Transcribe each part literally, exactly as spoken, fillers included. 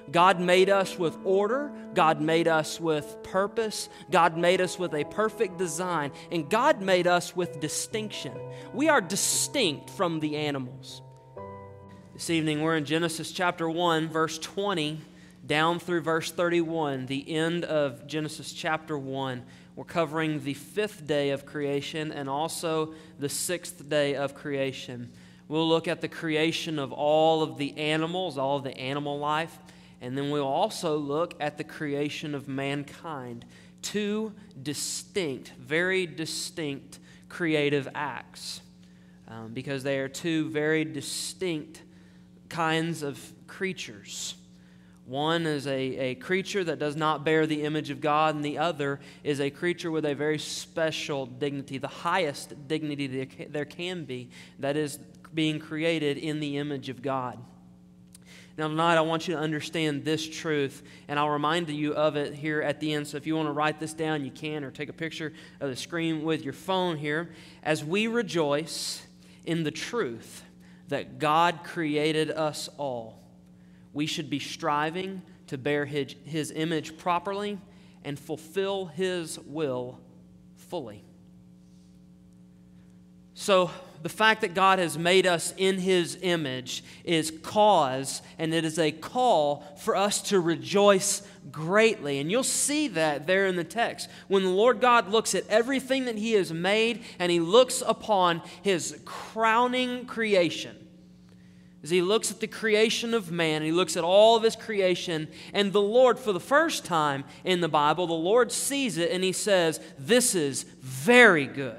God made us with order. God made us with purpose. God made us with a perfect design. And God made us with distinction. We are distinct from the animals. This evening we're in Genesis chapter one, verse twenty, down through verse thirty-one, the end of Genesis chapter one. We're covering the fifth day of creation and also the sixth day of creation. We'll look at the creation of all of the animals, all of the animal life, and then we'll also look at the creation of mankind. Two distinct, very distinct creative acts, um, because they are two very distinct kinds of creatures. One is a, a creature that does not bear the image of God, and the other is a creature with a very special dignity, the highest dignity there, there can be, that is being created in the image of God. Now tonight I want you to understand this truth, and I'll remind you of it here at the end. So if you want to write this down, you can, or take a picture of the screen with your phone here. As we rejoice in the truth that God created us all, we should be striving to bear his, his image properly and fulfill His will fully. So the fact that God has made us in His image is cause, and it is a call for us to rejoice greatly. And you'll see that there in the text. When the Lord God looks at everything that He has made, and He looks upon His crowning creation, as He looks at the creation of man, He looks at all of His creation, and the Lord, for the first time in the Bible, the Lord sees it and He says, "This is very good."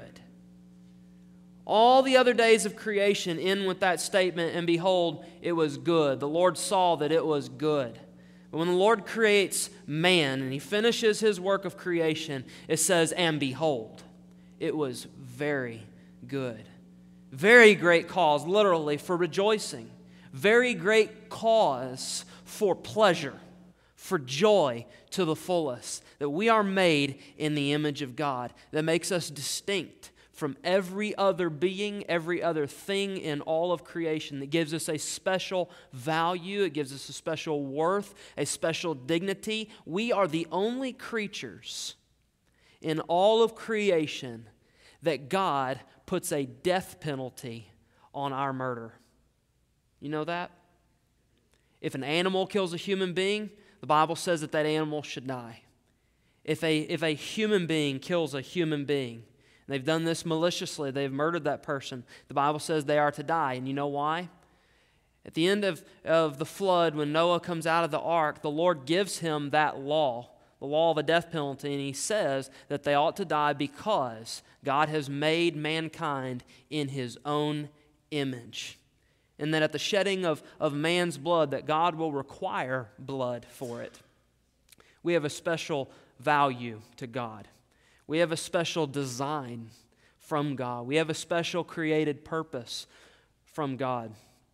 All the other days of creation end with that statement, "And behold, it was good." The Lord saw that it was good. But when the Lord creates man and He finishes His work of creation, it says, "And behold, it was very good." Very great cause, literally, for rejoicing. Very great cause for pleasure, for joy to the fullest, that we are made in the image of God, that makes us distinct from every other being, every other thing in all of creation, that gives us a special value, it gives us a special worth, a special dignity. We are the only creatures in all of creation that God puts a death penalty on our murder. You know that? If an animal kills a human being, the Bible says that that animal should die. If a, if a human being kills a human being, and they've done this maliciously, they've murdered that person, the Bible says they are to die. And you know why? At the end of, of the flood, when Noah comes out of the ark, the Lord gives him that law, the law of a death penalty, and He says that they ought to die because God has made mankind in His own image. And that at the shedding of, of man's blood, that God will require blood for it. We have a special value to God. We have a special design from God. We have a special created purpose from God.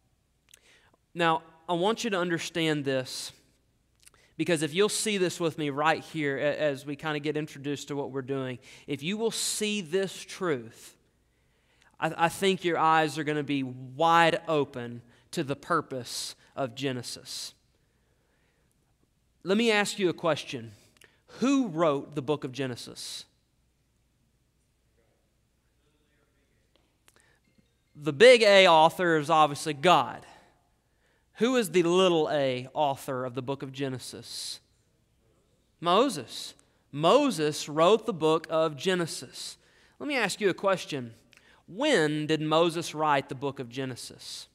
Now, I want you to understand this, because if you'll see this with me right here as we kind of get introduced to what we're doing, if you will see this truth, I, I think your eyes are going to be wide open to the purpose of Genesis. Let me ask you a question. Who wrote the book of Genesis? The big A author is obviously God. Who is the little a author of the book of Genesis? Moses. Moses wrote the book of Genesis. Let me ask you a question. When did Moses write the book of Genesis?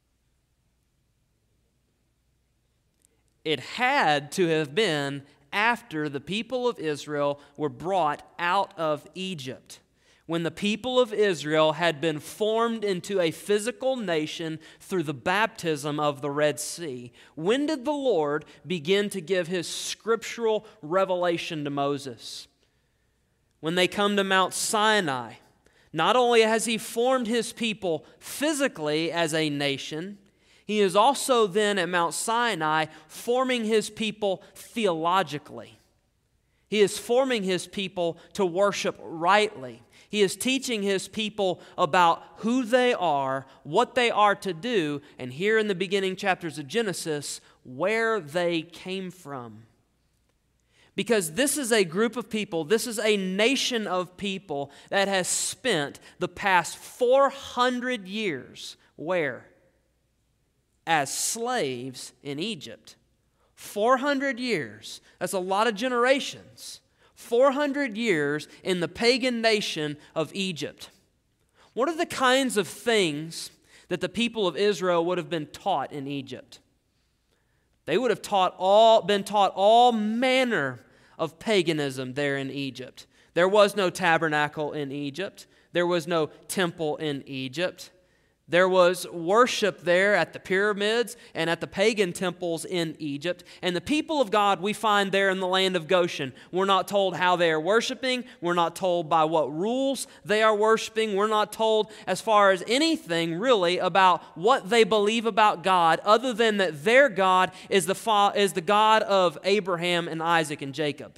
It had to have been after the people of Israel were brought out of Egypt. When the people of Israel had been formed into a physical nation through the baptism of the Red Sea, when did the Lord begin to give His scriptural revelation to Moses? When they come to Mount Sinai, not only has He formed His people physically as a nation, He is also then at Mount Sinai forming His people theologically. He is forming His people to worship rightly. He is teaching his people about who they are, what they are to do, and here in the beginning chapters of Genesis, where they came from. Because this is a group of people, this is a nation of people that has spent the past four hundred years, where? As slaves in Egypt. four hundred years, that's a lot of generations. four hundred years in the pagan nation of Egypt. What are the kinds of things that the people of Israel would have been taught in Egypt? They would have taught all, been taught all manner of paganism there in Egypt. There was no tabernacle in Egypt. There was no temple in Egypt. There was worship there at the pyramids and at the pagan temples in Egypt. And the people of God we find there in the land of Goshen. We're not told how they are worshiping. We're not told by what rules they are worshiping. We're not told as far as anything really about what they believe about God, other than that their God is the, fa- is the God of Abraham and Isaac and Jacob.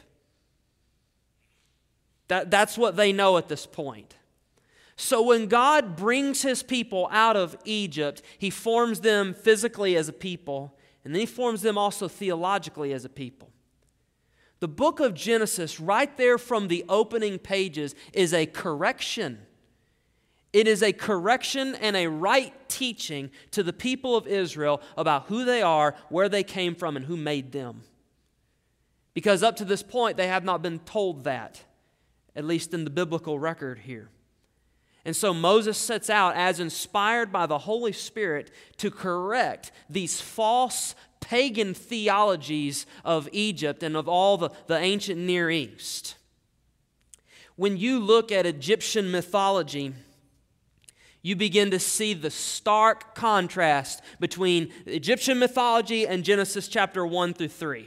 That, that's what they know at this point. So when God brings his people out of Egypt, he forms them physically as a people, and then he forms them also theologically as a people. The book of Genesis, right there from the opening pages, is a correction. It is a correction and a right teaching to the people of Israel about who they are, where they came from, and who made them. Because up to this point, they have not been told that, at least in the biblical record here. And so Moses sets out as inspired by the Holy Spirit to correct these false pagan theologies of Egypt and of all the, the ancient Near East. When you look at Egyptian mythology, you begin to see the stark contrast between Egyptian mythology and Genesis chapter one through three.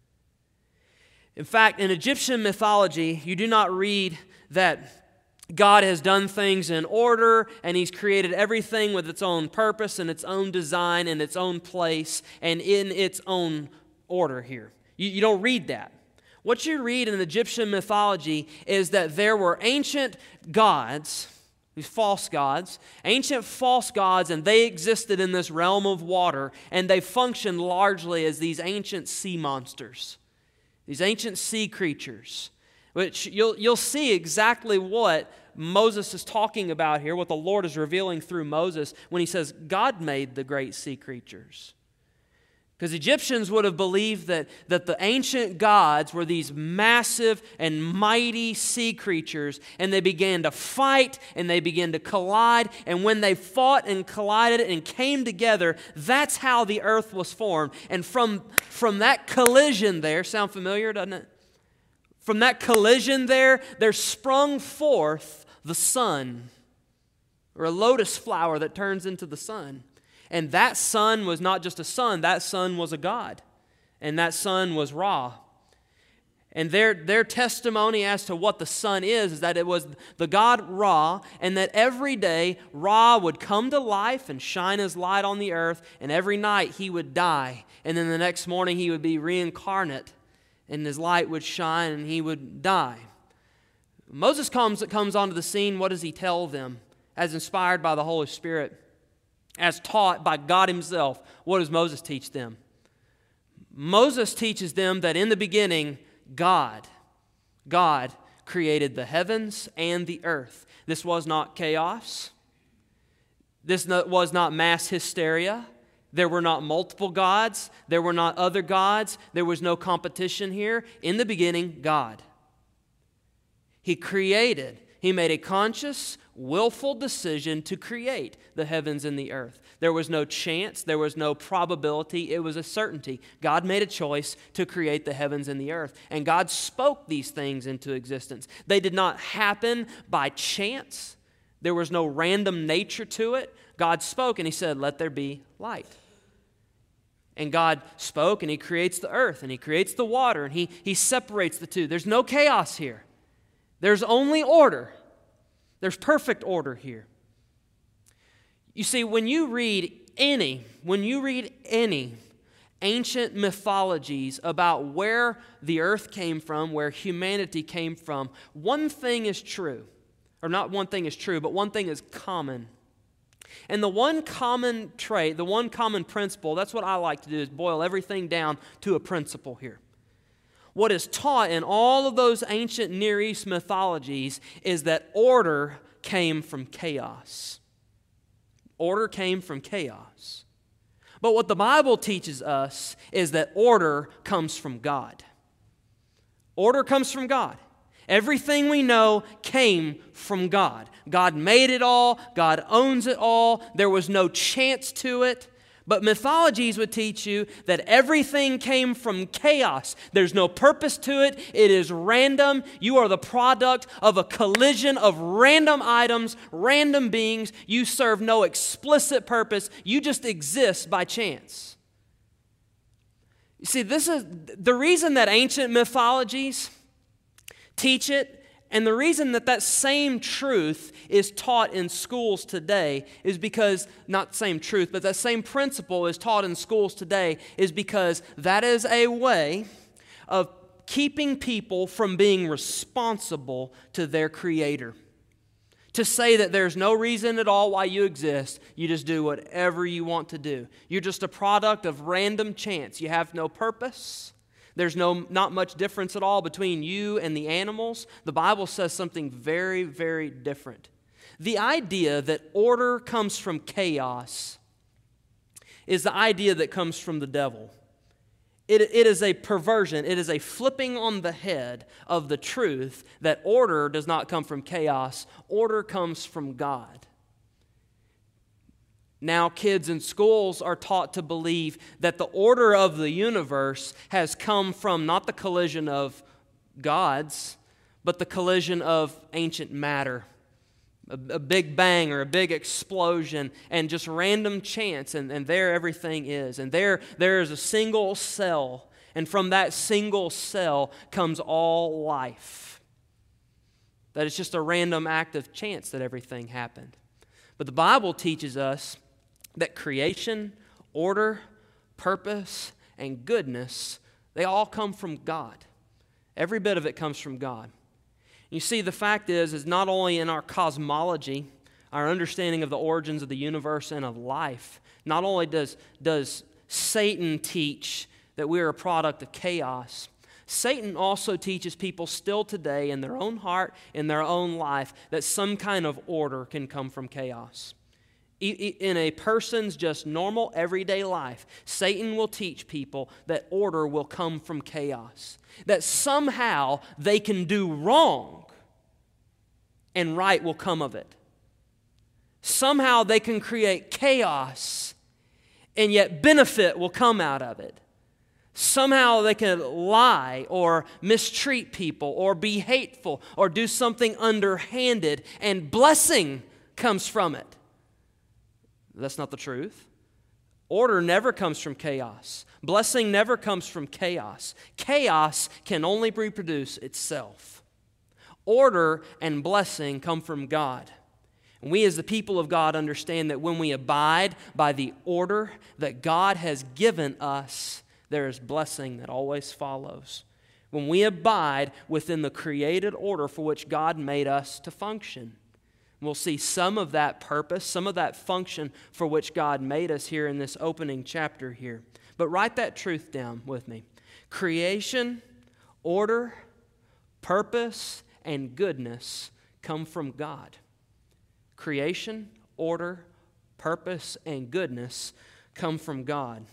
In fact, in Egyptian mythology, you do not read that God has done things in order, and he's created everything with its own purpose and its own design and its own place and in its own order here. You, you don't read that. What you read in Egyptian mythology is that there were ancient gods, these false gods, ancient false gods, and they existed in this realm of water, and they functioned largely as these ancient sea monsters, these ancient sea creatures, which you'll, you'll see exactly what Moses is talking about here, what the Lord is revealing through Moses when he says God made the great sea creatures. Because Egyptians would have believed that, that the ancient gods were these massive and mighty sea creatures, and they began to fight and they began to collide, and when they fought and collided and came together, that's how the earth was formed. And from, from that collision there, sound familiar, doesn't it? From that collision there, there sprung forth the sun, or a lotus flower that turns into the sun. And that sun was not just a sun, that sun was a god. And that sun was Ra. And their, their testimony as to what the sun is, is that it was the god Ra, and that every day Ra would come to life and shine his light on the earth, and every night he would die. And then the next morning he would be reincarnate, and his light would shine and he would die. Moses comes, comes onto the scene. What does he tell them? As inspired by the Holy Spirit, as taught by God himself, what does Moses teach them? Moses teaches them that in the beginning, God, God created the heavens and the earth. This was not chaos. This was not mass hysteria. There were not multiple gods. There were not other gods. There was no competition here. In the beginning, God. He created. He made a conscious, willful decision to create the heavens and the earth. There was no chance. There was no probability. It was a certainty. God made a choice to create the heavens and the earth. And God spoke these things into existence. They did not happen by chance. There was no random nature to it. God spoke and he said, "Let there be light." And God spoke and he creates the earth and he creates the water and he, he separates the two. There's no chaos here. There's only order. There's perfect order here. You see, when you read any, when you read any ancient mythologies about where the earth came from, where humanity came from, one thing is true. or not one thing is true, but one thing is common. And the one common trait, the one common principle, that's what I like to do, is boil everything down to a principle here. What is taught in all of those ancient Near East mythologies is that order came from chaos. Order came from chaos. But what the Bible teaches us is that order comes from God. Order comes from God. Everything we know came from God. God made it all. God owns it all. There was no chance to it. But mythologies would teach you that everything came from chaos. There's no purpose to it. It is random. You are the product of a collision of random items, random beings. You serve no explicit purpose. You just exist by chance. You see, this is the reason that ancient mythologies teach it, and the reason that that same truth is taught in schools today is because, not same truth, but that same principle is taught in schools today is because that is a way of keeping people from being responsible to their Creator. To say that there's no reason at all why you exist, you just do whatever you want to do. You're just a product of random chance. You have no purpose. There's no not much difference at all between you and the animals. The Bible says something very, very different. The idea that order comes from chaos is the idea that comes from the devil. It, it is a perversion. It is a flipping on the head of the truth that order does not come from chaos. Order comes from God. Now kids in schools are taught to believe that the order of the universe has come from not the collision of gods, but the collision of ancient matter. A, a big bang or a big explosion and just random chance, and, and there everything is. And there, there is a single cell, and from that single cell comes all life. That it's just a random act of chance that everything happened. But the Bible teaches us that creation, order, purpose, and goodness, they all come from God. Every bit of it comes from God. You see, the fact is, is not only in our cosmology, our understanding of the origins of the universe and of life, not only does, does Satan teach that we are a product of chaos, Satan also teaches people still today in their own heart, in their own life, that some kind of order can come from chaos. In a person's just normal everyday life, Satan will teach people that order will come from chaos. That somehow they can do wrong and right will come of it. Somehow they can create chaos and yet benefit will come out of it. Somehow they can lie or mistreat people or be hateful or do something underhanded and blessing comes from it. That's not the truth. Order never comes from chaos. Blessing never comes from chaos. Chaos can only reproduce itself. Order and blessing come from God. And we as the people of God understand that when we abide by the order that God has given us, there is blessing that always follows. When we abide within the created order for which God made us to function. We'll see some of that purpose, some of that function for which God made us here in this opening chapter here. But write that truth down with me. Creation, order, purpose, and goodness come from God. Creation, order, purpose, and goodness come from God.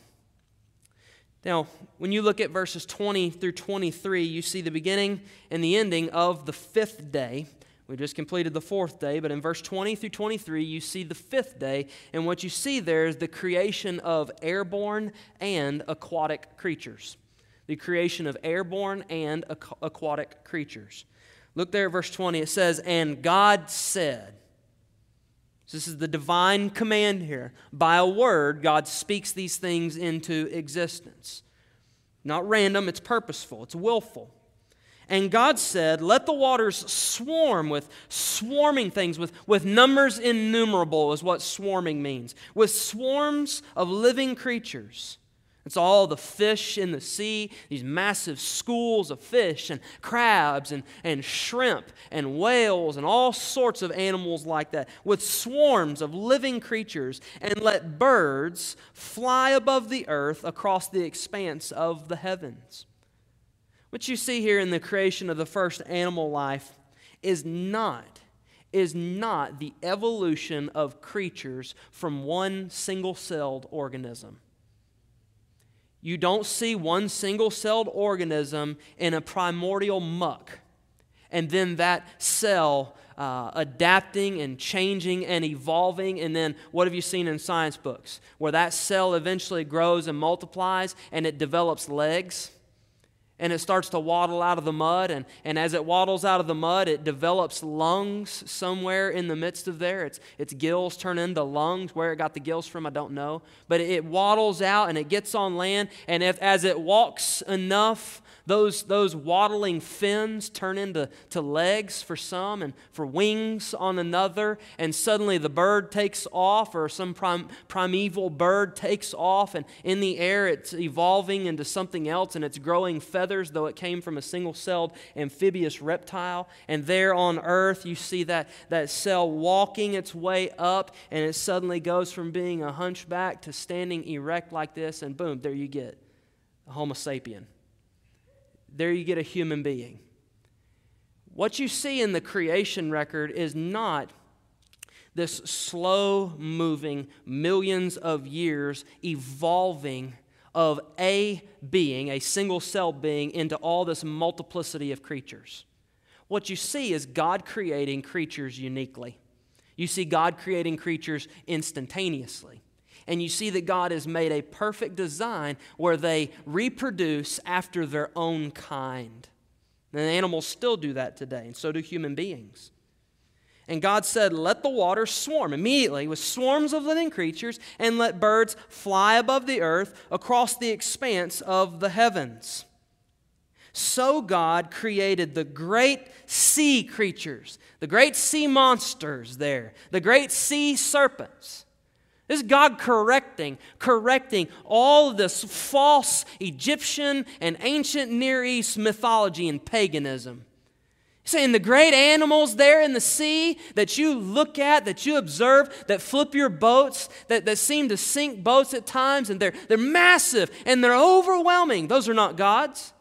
Now, when you look at verses twenty through twenty-three, you see the beginning and the ending of the fifth day. We just completed the fourth day, but in verse twenty through twenty-three, you see the fifth day, and what you see there is the creation of airborne and aquatic creatures. The creation of airborne and aqu- aquatic creatures. Look there at verse twenty. It says, "And God said." So this is the divine command here. By a word, God speaks these things into existence. Not random, it's purposeful, it's willful. And God said, "Let the waters swarm with swarming things, with, with numbers innumerable," is what swarming means. With swarms of living creatures. It's all the fish in the sea, these massive schools of fish and crabs and, and shrimp and whales and all sorts of animals like that, with swarms of living creatures, and let birds fly above the earth across the expanse of the heavens. What you see here in the creation of the first animal life is not, is not the evolution of creatures from one single-celled organism. You don't see one single-celled organism in a primordial muck, and then that cell uh, adapting and changing and evolving, and then what have you seen in science books? Where that cell eventually grows and multiplies, and it develops legs, and it starts to waddle out of the mud, and, and as it waddles out of the mud, it develops lungs somewhere in the midst of there. Its, its gills turn into lungs. Where it got the gills from, I don't know. But it waddles out, and it gets on land, and if, as it walks enough, those, those waddling fins turn into to legs for some and for wings on another, and suddenly the bird takes off, or some prim, primeval bird takes off, and in the air it's evolving into something else, and it's growing feathers, though it came from a single-celled amphibious reptile. And there on earth you see that, that cell walking its way up, and it suddenly goes from being a hunchback to standing erect like this, and boom, there you get a Homo sapien. There you get a human being. What you see in the creation record is not this slow-moving, millions of years evolving of a being, a single-celled being, into all this multiplicity of creatures. What you see is God creating creatures uniquely. You see God creating creatures instantaneously. And you see that God has made a perfect design where they reproduce after their own kind. And animals still do that today, and so do human beings. And God said, let the waters swarm immediately with swarms of living creatures, and let birds fly above the earth across the expanse of the heavens. So God created the great sea creatures, the great sea monsters there, the great sea serpents. This is God correcting, correcting all of this false Egyptian and ancient Near East mythology and paganism. He's saying the great animals there in the sea that you look at, that you observe, that flip your boats, that, that seem to sink boats at times, and they're, they're massive and they're overwhelming. Those are not gods.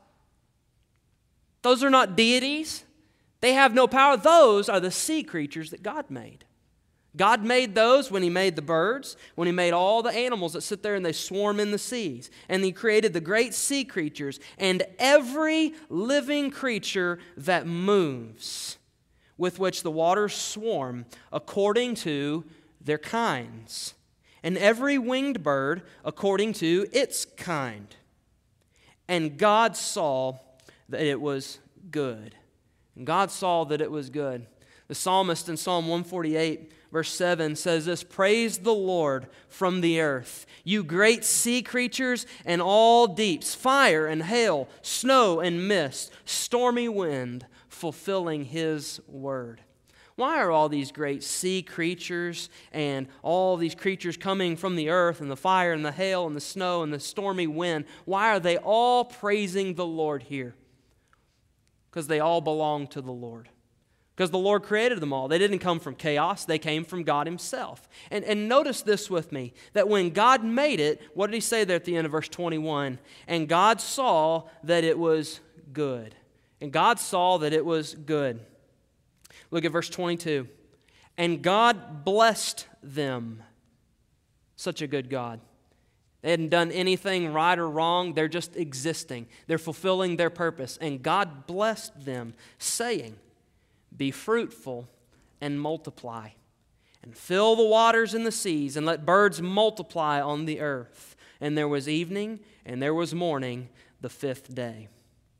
Those are not deities. They have no power. Those are the sea creatures that God made. God made those when He made the birds, when He made all the animals that sit there and they swarm in the seas. And He created the great sea creatures and every living creature that moves, with which the waters swarm according to their kinds, and every winged bird according to its kind. And God saw that it was good. And God saw that it was good. The psalmist in Psalm one forty-eight, verse seven says this, praise the Lord from the earth, you great sea creatures and all deeps, fire and hail, snow and mist, stormy wind, fulfilling His word. Why are all these great sea creatures and all these creatures coming from the earth and the fire and the hail and the snow and the stormy wind, why are they all praising the Lord here? Because they all belong to the Lord. Because the Lord created them all. They didn't come from chaos. They came from God Himself. And, and notice this with me, that when God made it, what did He say there at the end of verse twenty-one? And God saw that it was good. And God saw that it was good. Look at verse twenty-two. And God blessed them. Such a good God. They hadn't done anything right or wrong. They're just existing. They're fulfilling their purpose. And God blessed them, saying, be fruitful and multiply, and fill the waters in the seas, and let birds multiply on the earth. And there was evening, and there was morning, the fifth day.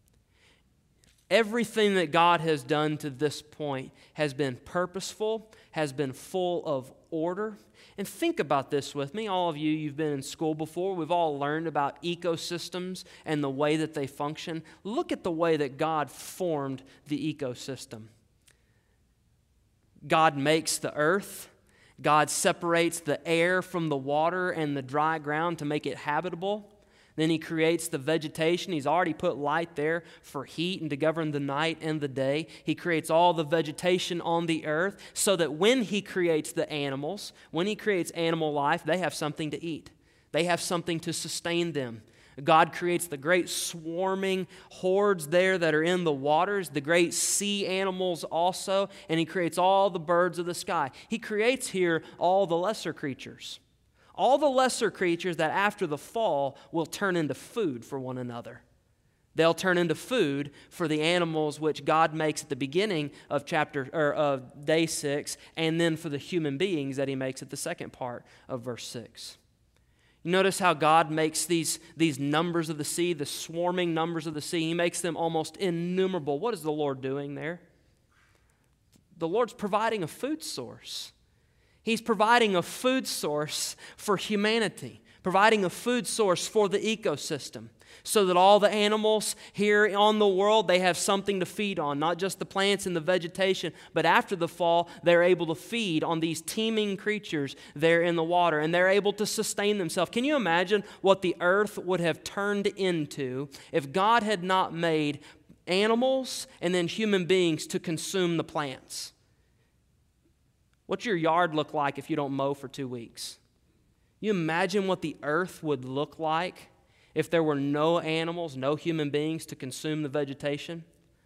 Everything that God has done to this point has been purposeful, has been full of order. And think about this with me. All of you, you've been in school before. We've all learned about ecosystems and the way that they function. Look at the way that God formed the ecosystem. God makes the earth. God separates the air from the water and the dry ground to make it habitable. Then he creates the vegetation. He's already put light there for heat and to govern the night and the day. He creates all the vegetation on the earth so that when he creates the animals, when he creates animal life, they have something to eat. They have something to sustain them. God creates the great swarming hordes there that are in the waters, the great sea animals also, and he creates all the birds of the sky. He creates here all the lesser creatures. All the lesser creatures that after the fall will turn into food for one another. They'll turn into food for the animals which God makes at the beginning of chapter or of day six, and then for the human beings that he makes at the second part of verse six. You notice how God makes these, these numbers of the sea, the swarming numbers of the sea, he makes them almost innumerable. What is the Lord doing there? The Lord's providing a food source. He's providing a food source for humanity, providing a food source for the ecosystem so that all the animals here on the world, they have something to feed on, not just the plants and the vegetation, but after the fall, they're able to feed on these teeming creatures there in the water, and they're able to sustain themselves. Can you imagine what the earth would have turned into if God had not made animals and then human beings to consume the plants? What's your yard look like if you don't mow for two weeks? You imagine what the earth would look like if there were no animals, no human beings to consume the vegetation?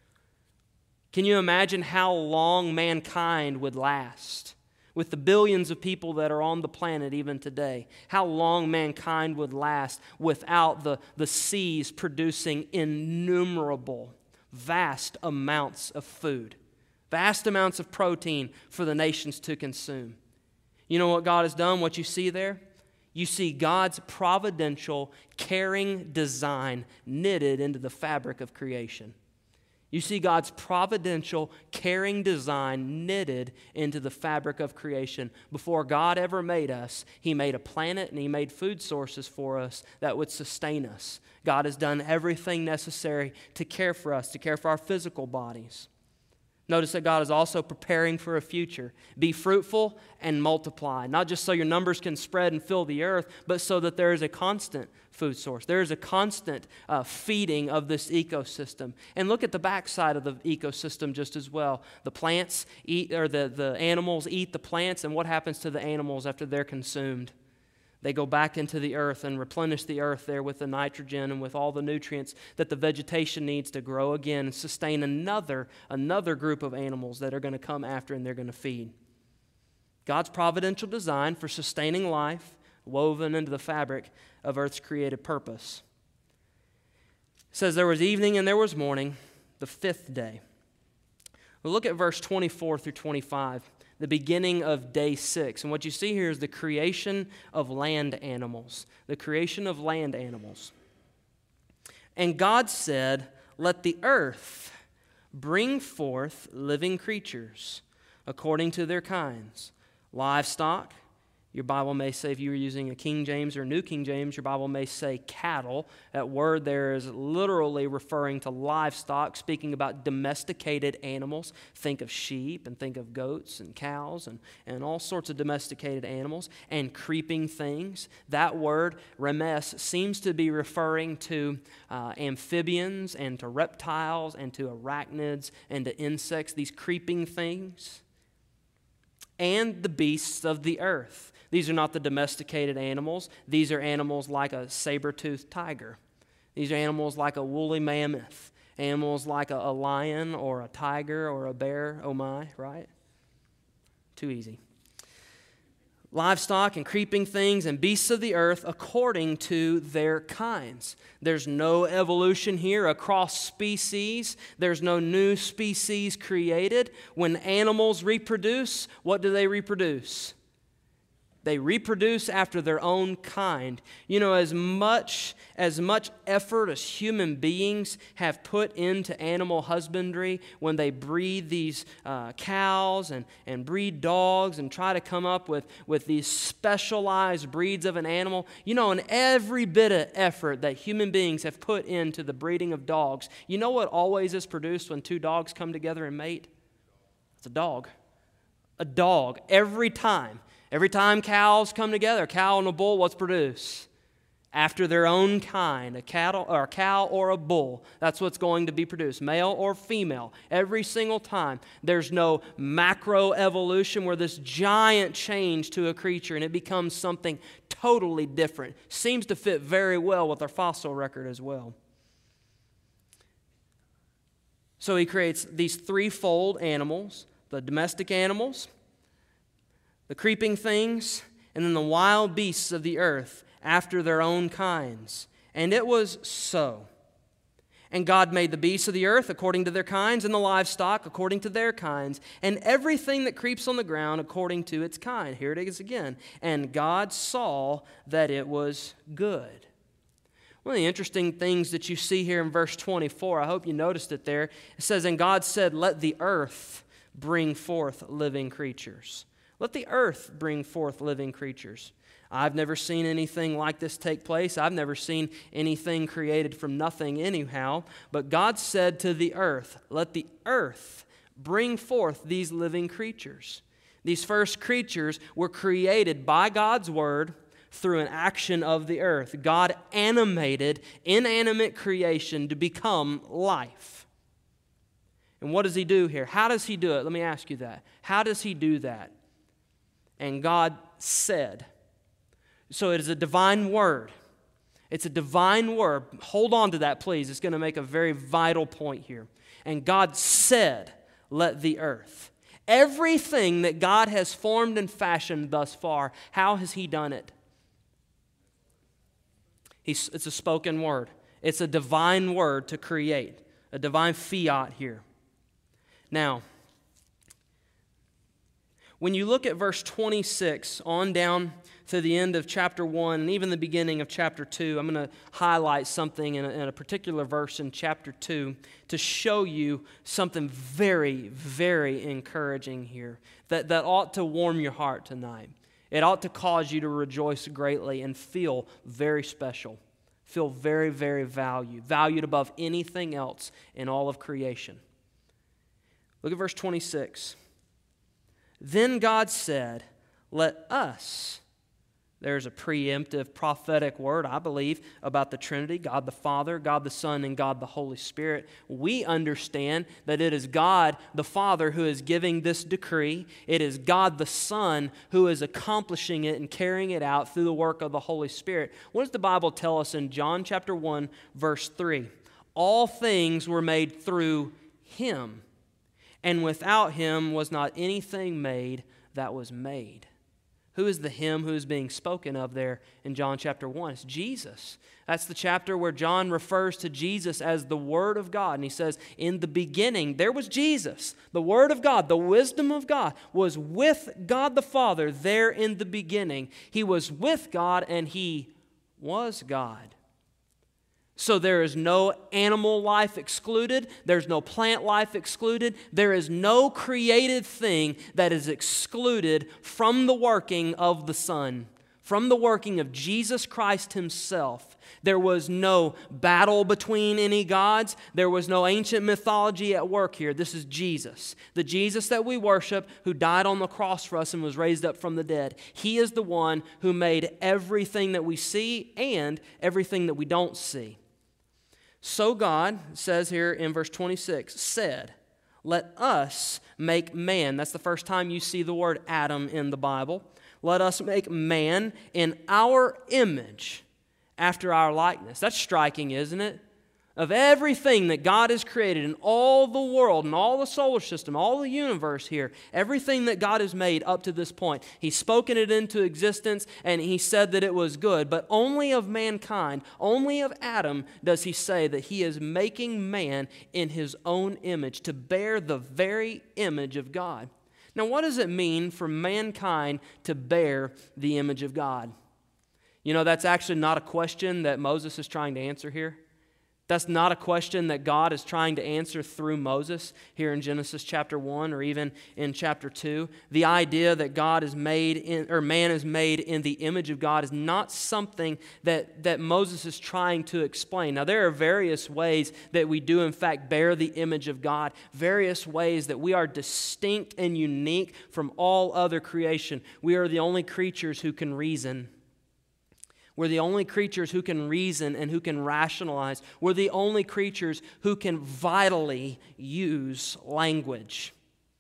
Can you imagine how long mankind would last? With the billions of people that are on the planet even today, how long mankind would last without the, the seas producing innumerable, vast amounts of food. Vast amounts of protein for the nations to consume. You know what God has done, what you see there? You see God's providential, caring design knitted into the fabric of creation. You see God's providential, caring design knitted into the fabric of creation. Before God ever made us, he made a planet and he made food sources for us that would sustain us. God has done everything necessary to care for us, to care for our physical bodies. Notice that God is also preparing for a future. Be fruitful and multiply, not just so your numbers can spread and fill the earth, but so that there is a constant food source. There is a constant uh, feeding of this ecosystem. And look at the backside of the ecosystem just as well. The plants eat, or the, the animals eat the plants, and what happens to the animals after they're consumed? They go back into the earth and replenish the earth there with the nitrogen and with all the nutrients that the vegetation needs to grow again and sustain another, another group of animals that are going to come after and they're going to feed. God's providential design for sustaining life woven into the fabric of earth's created purpose. It says there was evening and there was morning, the fifth day. Well, look at verse twenty-four through twenty-five. The beginning of day six. And what you see here is the creation of land animals. The creation of land animals. And God said, "Let the earth bring forth living creatures according to their kinds, livestock." Your Bible may say, if you were using a King James or New King James, your Bible may say cattle. That word there is literally referring to livestock, speaking about domesticated animals. Think of sheep and think of goats and cows and, and all sorts of domesticated animals and creeping things. That word, remes, seems to be referring to uh, amphibians and to reptiles and to arachnids and to insects, these creeping things. And the beasts of the earth. These are not the domesticated animals. These are animals like a saber-toothed tiger. These are animals like a woolly mammoth. Animals like a, a lion or a tiger or a bear. Oh my, right? Too easy. Livestock and creeping things and beasts of the earth according to their kinds. There's no evolution here across species. There's no new species created. When animals reproduce, what do they reproduce? They reproduce after their own kind. You know, as much as much effort as human beings have put into animal husbandry when they breed these uh, cows and, and breed dogs and try to come up with, with these specialized breeds of an animal, you know, and every bit of effort that human beings have put into the breeding of dogs, you know what always is produced when two dogs come together and mate? It's a dog. A dog, every time. Every time cows come together, a cow and a bull, what's produced? after their own kind, a cattle or a cow or a bull. That's what's going to be produced, male or female, every single time. There's no macro evolution where this giant change to a creature and it becomes something totally different. Seems to fit very well with our fossil record as well. So he creates these threefold animals, the domestic animals, the creeping things, and then the wild beasts of the earth after their own kinds. And it was so. And God made the beasts of the earth according to their kinds, and the livestock according to their kinds, and everything that creeps on the ground according to its kind. Here it is again. And God saw that it was good. One of the interesting things that you see here in verse twenty-four, I hope you noticed it there. It says, and God said, let the earth bring forth living creatures. Let the earth bring forth living creatures. I've never seen anything like this take place. I've never seen anything created from nothing anyhow. But God said to the earth, let the earth bring forth these living creatures. These first creatures were created by God's word through an action of the earth. God animated inanimate creation to become life. And what does he do here? How does he do it? Let me ask you that. How does he do that? And God said. So it is a divine word. It's a divine word. Hold on to that, please. It's going to make a very vital point here. And God said, let the earth. Everything that God has formed and fashioned thus far, how has he done it? He's, it's a spoken word. It's a divine word to create. A divine fiat here. Now, when you look at verse twenty-six on down to the end of chapter one and even the beginning of chapter two, I'm going to highlight something in a, in a particular verse in chapter two to show you something very, very encouraging here that, that ought to warm your heart tonight. It ought to cause you to rejoice greatly and feel very special, feel very, very valued, valued above anything else in all of creation. Look at verse twenty-six. Then God said, let us, there's a preemptive prophetic word, I believe, about the Trinity, God the Father, God the Son, and God the Holy Spirit. We understand that it is God the Father who is giving this decree. It is God the Son who is accomplishing it and carrying it out through the work of the Holy Spirit. What does the Bible tell us in John chapter one, verse three? All things were made through Him, and without Him was not anything made that was made. Who is the Him who is being spoken of there in John chapter one? It's Jesus. That's the chapter where John refers to Jesus as the Word of God. And he says, in the beginning, there was Jesus. The Word of God, the wisdom of God, was with God the Father there in the beginning. He was with God and He was God. So there is no animal life excluded. There's no plant life excluded. There is no created thing that is excluded from the working of the Son, from the working of Jesus Christ Himself. There was no battle between any gods. There was no ancient mythology at work here. This is Jesus, the Jesus that we worship, who died on the cross for us and was raised up from the dead. He is the one who made everything that we see and everything that we don't see. So God, says here in verse twenty-six, said, let us make man. That's the first time you see the word Adam in the Bible. Let us make man in our image, after our likeness. That's striking, isn't it? Of everything that God has created in all the world and all the solar system, all the universe here, everything that God has made up to this point, He's spoken it into existence and He said that it was good. But only of mankind, only of Adam does He say that He is making man in His own image to bear the very image of God. Now, what does it mean for mankind to bear the image of God? You know, that's actually not a question that Moses is trying to answer here. That's not a question that God is trying to answer through Moses here in Genesis chapter one or even in chapter two. The idea that God is made in, or man is made in the image of God is not something that, that Moses is trying to explain. Now, there are various ways that we do, in fact, bear the image of God, various ways that we are distinct and unique from all other creation. We are the only creatures who can reason. We're the only creatures who can reason and who can rationalize. We're the only creatures who can vitally use language.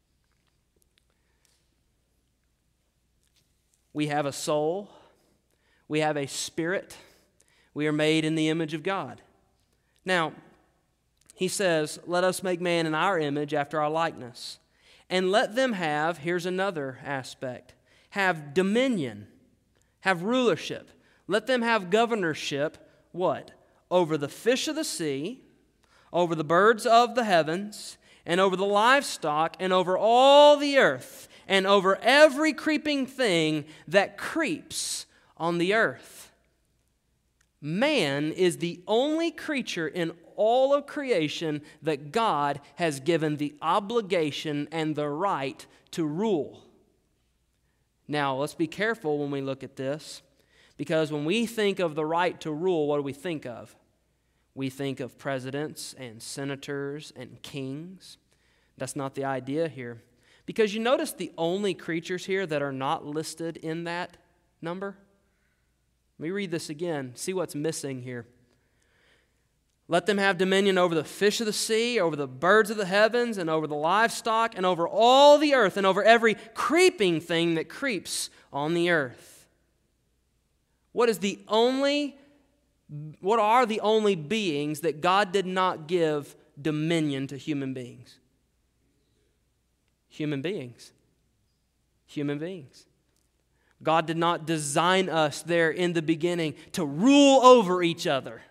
We have a soul. We have a spirit. We are made in the image of God. Now, he says, let us make man in our image after our likeness. And let them have, here's another aspect, have dominion, have rulership. Let them have governorship, what? Over the fish of the sea, over the birds of the heavens, and over the livestock, and over all the earth, and over every creeping thing that creeps on the earth. Man is the only creature in all of creation that God has given the obligation and the right to rule. Now, let's be careful when we look at this, because when we think of the right to rule, what do we think of? We think of presidents and senators and kings. That's not the idea here. Because you notice the only creatures here that are not listed in that number? Let me read this again. See what's missing here. Let them have dominion over the fish of the sea, over the birds of the heavens, and over the livestock, and over all the earth, and over every creeping thing that creeps on the earth. What is the only, what are the only beings that God did not give dominion to human beings? Human beings. Human beings. God did not design us there in the beginning to rule over each other.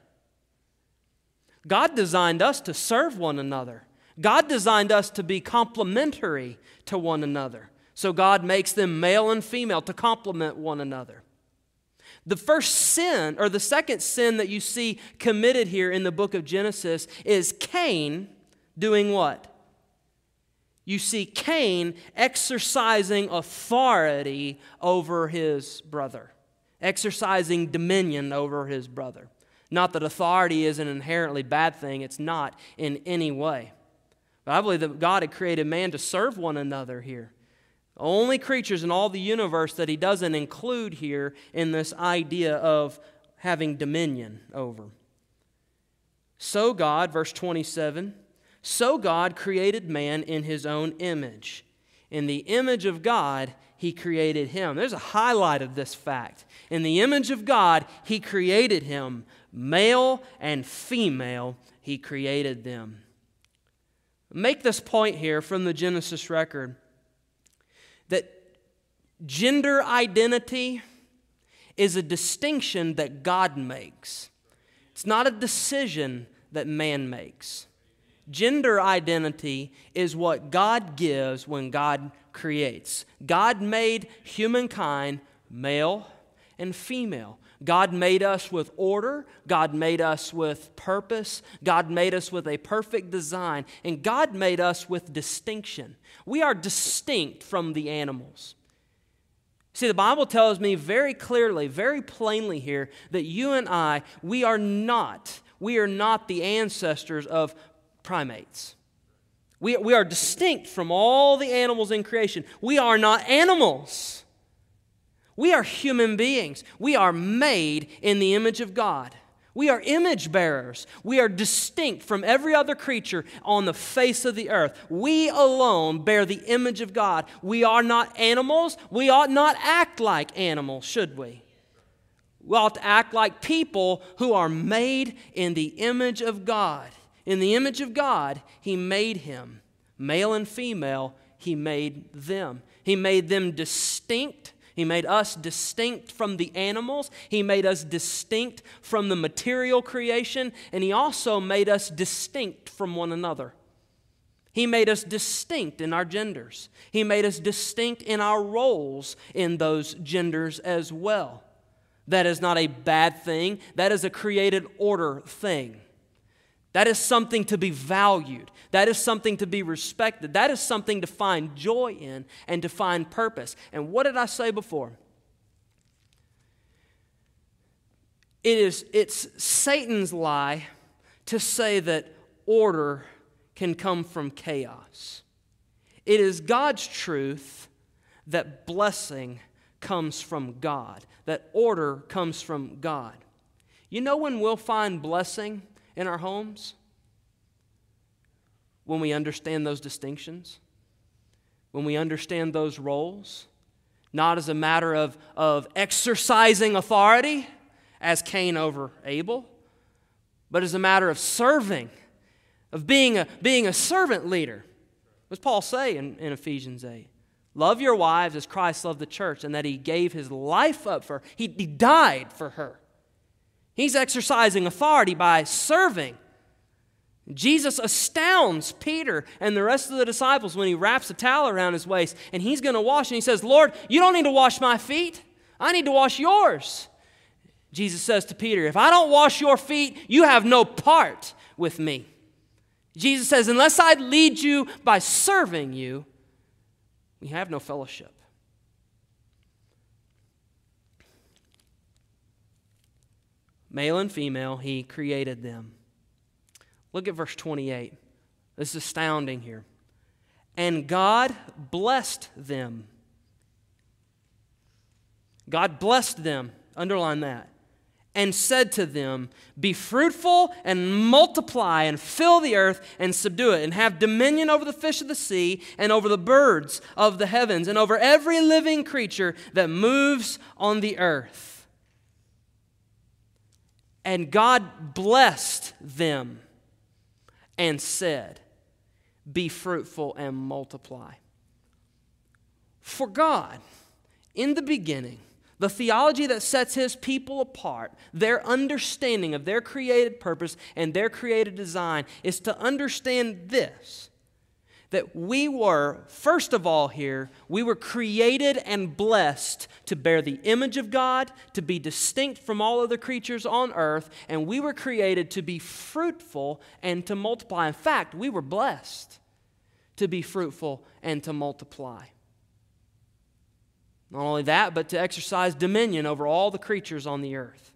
God designed us to serve one another. God designed us to be complementary to one another. So God makes them male and female to complement one another. The first sin, or the second sin that you see committed here in the book of Genesis is Cain doing what? You see Cain exercising authority over his brother, exercising dominion over his brother. Not that authority is an inherently bad thing. It's not in any way. But I believe that God had created man to serve one another here. The only creatures in all the universe that he doesn't include here in this idea of having dominion over. So God, verse twenty-seven, so God created man in his own image. In the image of God, he created him. There's a highlight of this fact. In the image of God, he created him. Male and female, he created them. Make this point here from the Genesis record, that gender identity is a distinction that God makes. It's not a decision that man makes. Gender identity is what God gives when God creates. God made humankind male and female. God made us with order. God made us with purpose. God made us with a perfect design. And God made us with distinction. We are distinct from the animals. See, the Bible tells me very clearly, very plainly here, that you and I, we are not, we are not the ancestors of primates. We, we are distinct from all the animals in creation. We are not animals. We are human beings. We are made in the image of God. We are image bearers. We are distinct from every other creature on the face of the earth. We alone bear the image of God. We are not animals. We ought not act like animals, should we? We ought to act like people who are made in the image of God. In the image of God, He made him. Male and female, He made them. He made them distinct. He made us distinct from the animals. He made us distinct from the material creation. And He also made us distinct from one another. He made us distinct in our genders. He made us distinct in our roles in those genders as well. That is not a bad thing. That is a created order thing. That is something to be valued. That is something to be respected. That is something to find joy in and to find purpose. And what did I say before? It is, it's Satan's lie to say that order can come from chaos. It is God's truth that blessing comes from God, that order comes from God. You know when we'll find blessing in our homes? When we understand those distinctions, when we understand those roles, not as a matter of, of exercising authority, as Cain over Abel, but as a matter of serving, of being a, being a servant leader. What does Paul say in, in Ephesians eight? Love your wives as Christ loved the church, and that he gave his life up for her. He, he died for her. He's exercising authority by serving. Jesus astounds Peter and the rest of the disciples when he wraps a towel around his waist and he's going to wash, and he says, Lord, you don't need to wash my feet. I need to wash yours. Jesus says to Peter, if I don't wash your feet, you have no part with me. Jesus says, unless I lead you by serving you, we have no fellowship. Male and female, he created them. Look at verse twenty-eight. This is astounding here. And God blessed them. God blessed them. Underline that. And said to them, be fruitful and multiply and fill the earth and subdue it, and have dominion over the fish of the sea and over the birds of the heavens and over every living creature that moves on the earth. And God blessed them and said, be fruitful and multiply. For God, in the beginning, the theology that sets his people apart, their understanding of their created purpose and their created design, is to understand this, that we were, first of all here, we were created and blessed to bear the image of God, to be distinct from all other creatures on earth, and we were created to be fruitful and to multiply. In fact, we were blessed to be fruitful and to multiply. Not only that, but to exercise dominion over all the creatures on the earth.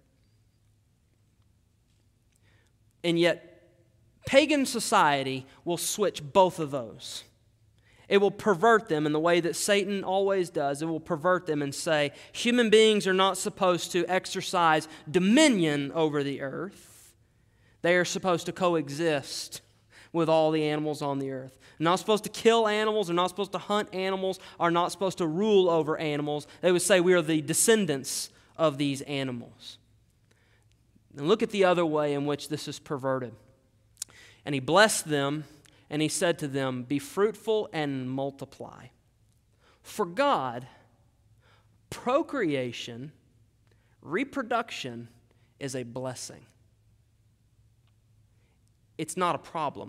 And yet, pagan society will switch both of those. It will pervert them in the way that Satan always does. It will pervert them and say, human beings are not supposed to exercise dominion over the earth. They are supposed to coexist with all the animals on the earth. They're not supposed to kill animals. They're not supposed to hunt animals. Are not supposed to rule over animals. They would say we are the descendants of these animals. And look at the other way in which this is perverted. And he blessed them, and he said to them, be fruitful and multiply. For God, procreation, reproduction is a blessing. It's not a problem.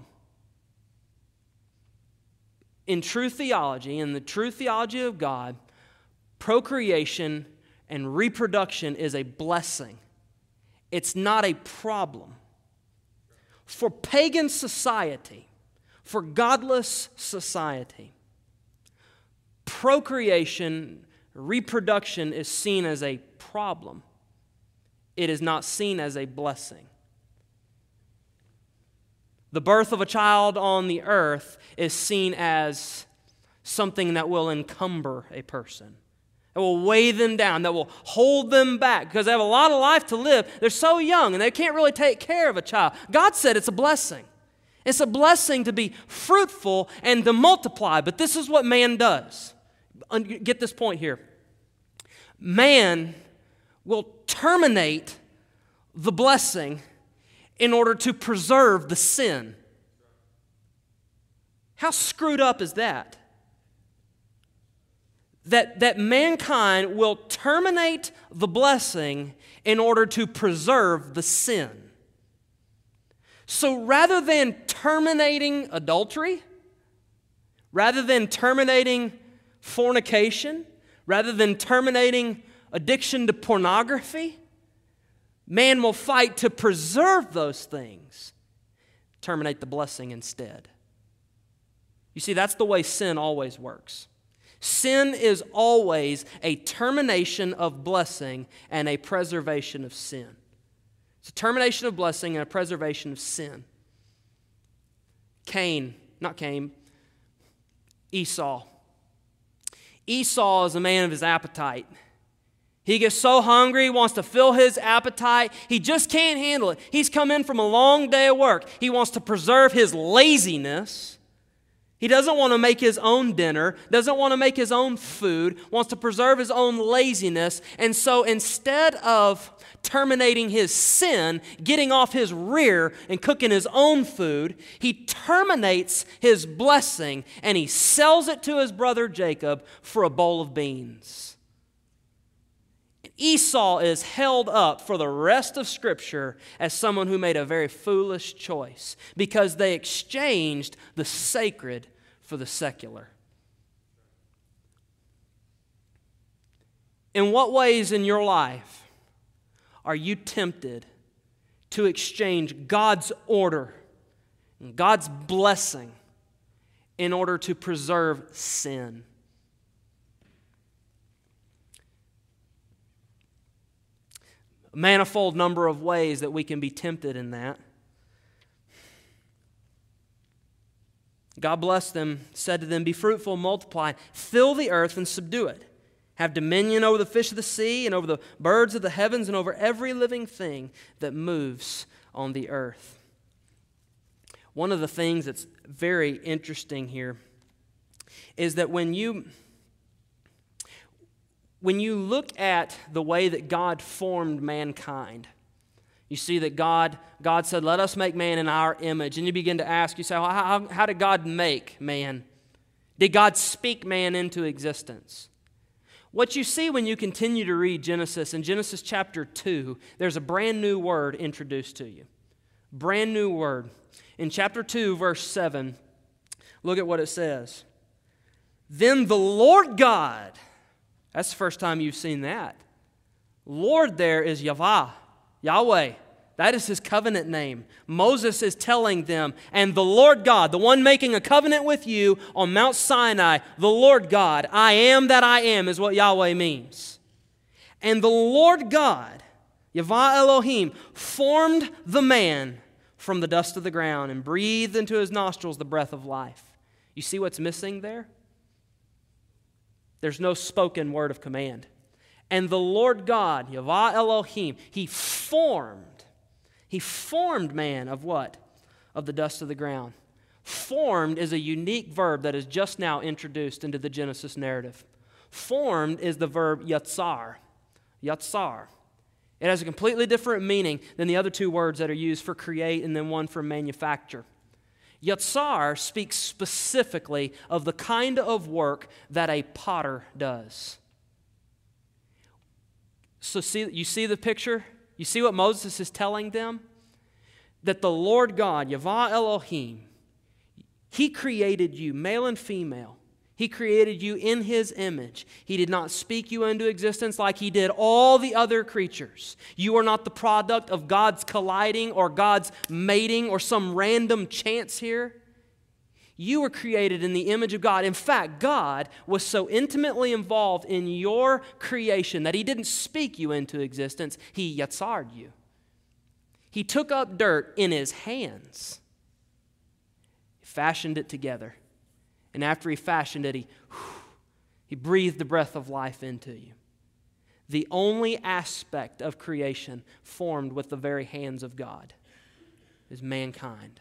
In true theology, in the true theology of God, procreation and reproduction is a blessing. It's not a problem. For pagan society, for godless society, procreation, reproduction is seen as a problem. It is not seen as a blessing. The birth of a child on the earth is seen as something that will encumber a person. That will weigh them down, that will hold them back because they have a lot of life to live. They're so young and they can't really take care of a child. God said it's a blessing. It's a blessing to be fruitful and to multiply, but this is what man does. Get this point here. Man will terminate the blessing in order to preserve the sin. How screwed up is that? That, that mankind will terminate the blessing in order to preserve the sin. So rather than terminating adultery, rather than terminating fornication, rather than terminating addiction to pornography, man will fight to preserve those things, terminate the blessing instead. You see, that's the way sin always works. Sin is always a termination of blessing and a preservation of sin. It's a termination of blessing and a preservation of sin. Cain, not Cain, Esau. Esau is a man of his appetite. He gets so hungry, he wants to fill his appetite. He just can't handle it. He's come in from a long day of work. He wants to preserve his laziness. He doesn't want to make his own dinner, doesn't want to make his own food, wants to preserve his own laziness. And so instead of terminating his sin, getting off his rear and cooking his own food, he terminates his blessing and he sells it to his brother Jacob for a bowl of beans. Esau is held up for the rest of Scripture as someone who made a very foolish choice because they exchanged the sacred for the secular. In what ways in your life are you tempted to exchange God's order and God's blessing in order to preserve sin? A manifold number of ways that we can be tempted in that. God blessed them, said to them, "Be fruitful, multiply, fill the earth and subdue it. Have dominion over the fish of the sea and over the birds of the heavens and over every living thing that moves on the earth." One of the things that's very interesting here is that when you, when you look at the way that God formed mankind, you see that God, God said, "Let us make man in our image." And you begin to ask, you say, well, how, how did God make man? Did God speak man into existence? What you see when you continue to read Genesis, in Genesis chapter two, there's a brand new word introduced to you. Brand new word. In chapter two, verse seven, look at what it says. "Then the Lord God," that's the first time you've seen that. Lord there is Yahweh, Yahweh. That is His covenant name. Moses is telling them, and the Lord God, the one making a covenant with you on Mount Sinai, the Lord God, I am that I am is what Yahweh means. "And the Lord God, Yahweh Elohim, formed the man from the dust of the ground and breathed into his nostrils the breath of life." You see what's missing there? There's no spoken word of command. And the Lord God, Yahweh Elohim, He formed, He formed man of what? Of the dust of the ground. Formed is a unique verb that is just now introduced into the Genesis narrative. Formed is the verb yatsar. Yatsar. It has a completely different meaning than the other two words that are used for create and then one for manufacture. Yatsar speaks specifically of the kind of work that a potter does. So see, you see the picture? You see what Moses is telling them? That the Lord God, Yahweh Elohim, He created you, male and female. He created you in His image. He did not speak you into existence like He did all the other creatures. You are not the product of God's colliding or God's mating or some random chance here. You were created in the image of God. In fact, God was so intimately involved in your creation that He didn't speak you into existence. He yatsared you. He took up dirt in His hands, fashioned it together. And after He fashioned it, He, he breathed the breath of life into you. The only aspect of creation formed with the very hands of God is mankind.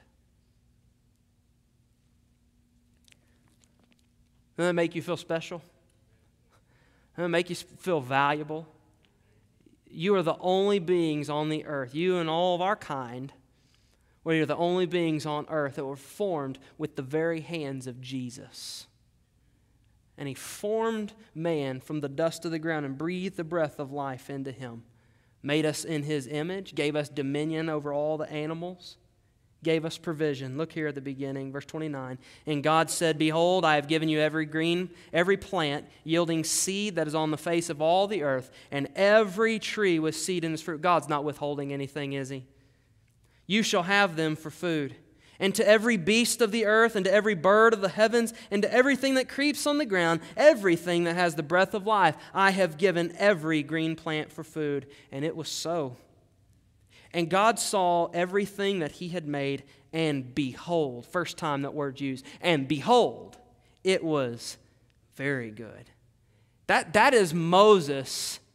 Doesn't that make you feel special? Doesn't that make you feel valuable? You are the only beings on the earth, you and all of our kind, we are the only beings on earth that were formed with the very hands of Jesus. And He formed man from the dust of the ground and breathed the breath of life into him. Made us in His image, gave us dominion over all the animals, gave us provision. Look here at the beginning, verse twenty-nine. "And God said, Behold, I have given you every green, every plant yielding seed that is on the face of all the earth, and every tree with seed in its fruit." God's not withholding anything, is He? "You shall have them for food. And to every beast of the earth, and to every bird of the heavens, and to everything that creeps on the ground, everything that has the breath of life, I have given every green plant for food." And it was so. "And God saw everything that He had made, and behold," first time that word's used, "and behold, it was very good." That, that is Moses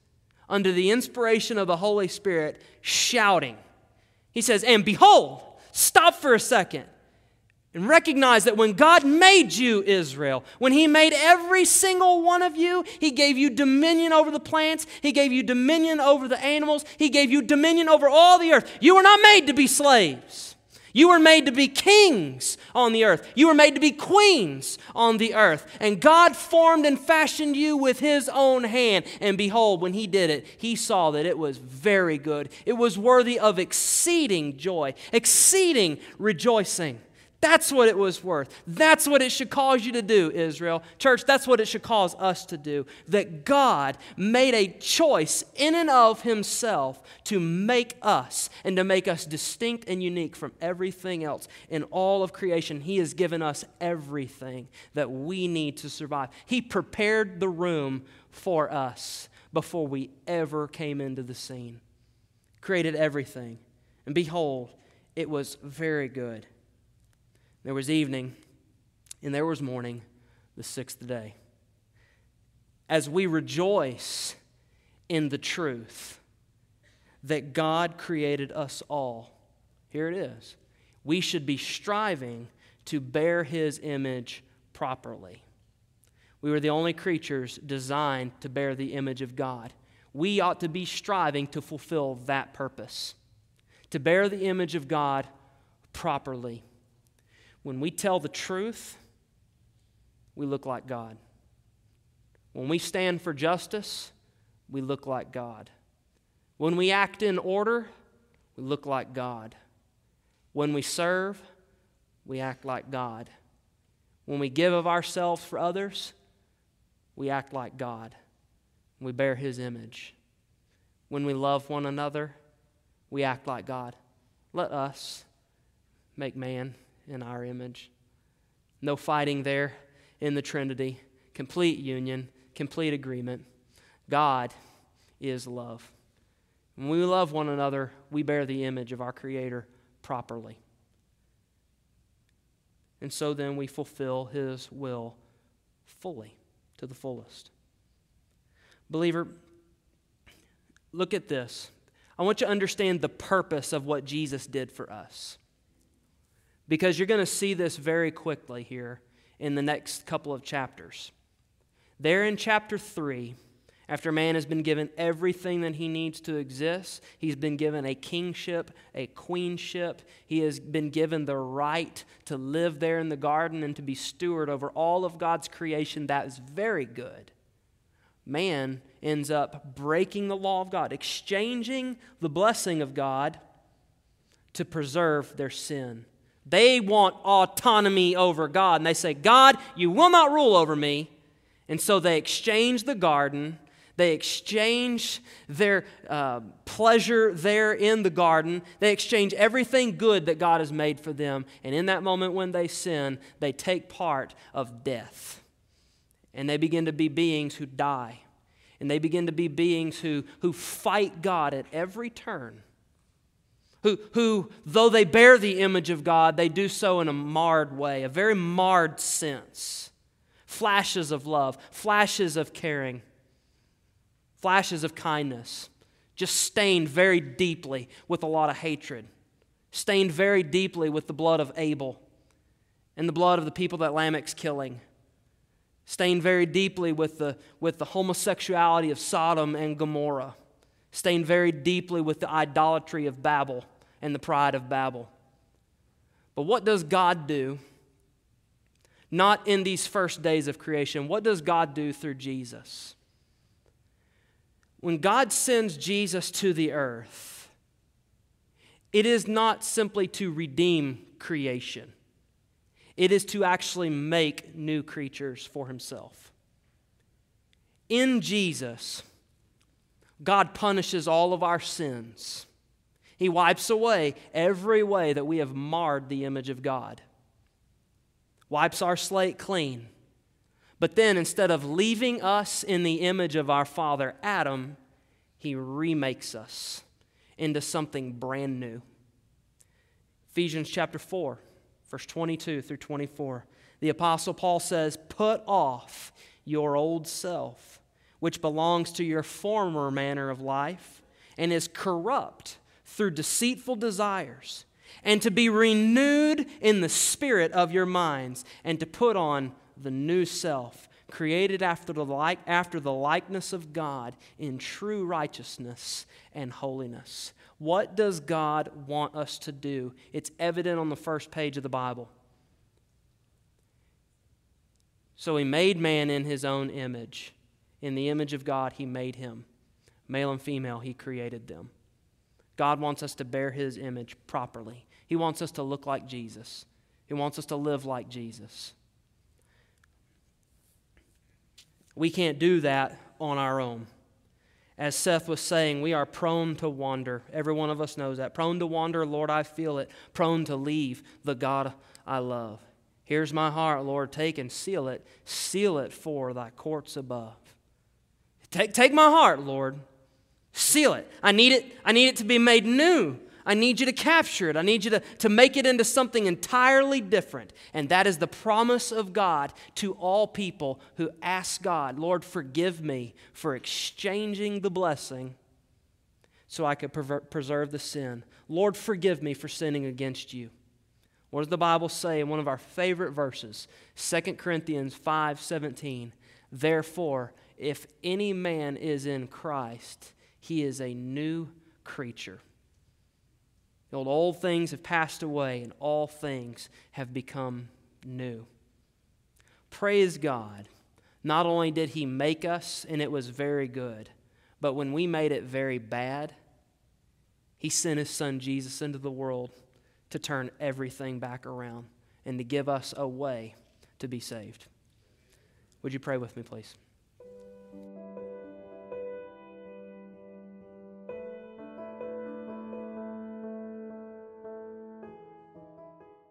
under the inspiration of the Holy Spirit, shouting. He says, and behold, stop for a second and recognize that when God made you, Israel, when He made every single one of you, He gave you dominion over the plants, He gave you dominion over the animals, He gave you dominion over all the earth. You were not made to be slaves. You were made to be kings on the earth. You were made to be queens on the earth. And God formed and fashioned you with His own hand. And behold, when He did it, He saw that it was very good. It was worthy of exceeding joy, exceeding rejoicing. That's what it was worth. That's what it should cause you to do, Israel. Church, that's what it should cause us to do. That God made a choice in and of Himself to make us and to make us distinct and unique from everything else in all of creation. He has given us everything that we need to survive. He prepared the room for us before we ever came into the scene. Created everything. And behold, it was very good. There was evening, and there was morning, the sixth day. As we rejoice in the truth that God created us all, here it is. We should be striving to bear His image properly. We were the only creatures designed to bear the image of God. We ought to be striving to fulfill that purpose, to bear the image of God properly. When we tell the truth, we look like God. When we stand for justice, we look like God. When we act in order, we look like God. When we serve, we act like God. When we give of ourselves for others, we act like God. We bear His image. When we love one another, we act like God. Let us make man in our image. No fighting there in the Trinity. Complete union, complete agreement. God is love. When we love one another, we bear the image of our Creator properly. And so then we fulfill His will fully, to the fullest. Believer, look at this. I want you to understand the purpose of what Jesus did for us. Because you're going to see this very quickly here in the next couple of chapters. There in chapter three, after man has been given everything that he needs to exist, he's been given a kingship, a queenship. He has been given the right to live there in the garden and to be steward over all of God's creation. That is very good. Man ends up breaking the law of God, exchanging the blessing of God to preserve their sin. They want autonomy over God. And they say, God, you will not rule over me. And so they exchange the garden. They exchange their uh, pleasure there in the garden. They exchange everything good that God has made for them. And in that moment when they sin, they take part of death. And they begin to be beings who die. And they begin to be beings who, who fight God at every turn. Who, who, though they bear the image of God, they do so in a marred way, a very marred sense. Flashes of love, flashes of caring, flashes of kindness, just stained very deeply with a lot of hatred, stained very deeply with the blood of Abel and the blood of the people that Lamech's killing, stained very deeply with the, with the homosexuality of Sodom and Gomorrah, stained very deeply with the idolatry of Babel and the pride of Babel. But what does God do? Not in these first days of creation. What does God do through Jesus? When God sends Jesus to the earth, it is not simply to redeem creation. It is to actually make new creatures for Himself. In Jesus, God punishes all of our sins. He wipes away every way that we have marred the image of God. Wipes our slate clean. But then instead of leaving us in the image of our father Adam, He remakes us into something brand new. Ephesians chapter four, verse twenty-two through twenty-four. The Apostle Paul says, "Put off your old self, which belongs to your former manner of life and is corrupt through deceitful desires, and to be renewed in the spirit of your minds, and to put on the new self, created after the like after the likeness of God in true righteousness and holiness. What does God want us to do? It's evident on the first page of the Bible. So he made man in his own image. In the image of God, he made him. Male and female, he created them. God wants us to bear his image properly. He wants us to look like Jesus. He wants us to live like Jesus. We can't do that on our own. As Seth was saying, we are prone to wander. Every one of us knows that. Prone to wander, Lord, I feel it. Prone to leave the God I love. Here's my heart, Lord, take and seal it. Seal it for thy courts above. Take, take my heart, Lord. Seal it. I need it. I need it to be made new. I need you to capture it. I need you to, to make it into something entirely different. And that is the promise of God to all people who ask God, Lord, forgive me for exchanging the blessing so I could perver- preserve the sin. Lord, forgive me for sinning against you. What does the Bible say in one of our favorite verses? Second Corinthians five seventeen. Therefore, if any man is in Christ, he is a new creature. The old, old things have passed away, and all things have become new. Praise God. Not only did he make us, and it was very good, but when we made it very bad, he sent his son Jesus into the world to turn everything back around and to give us a way to be saved. Would you pray with me, please?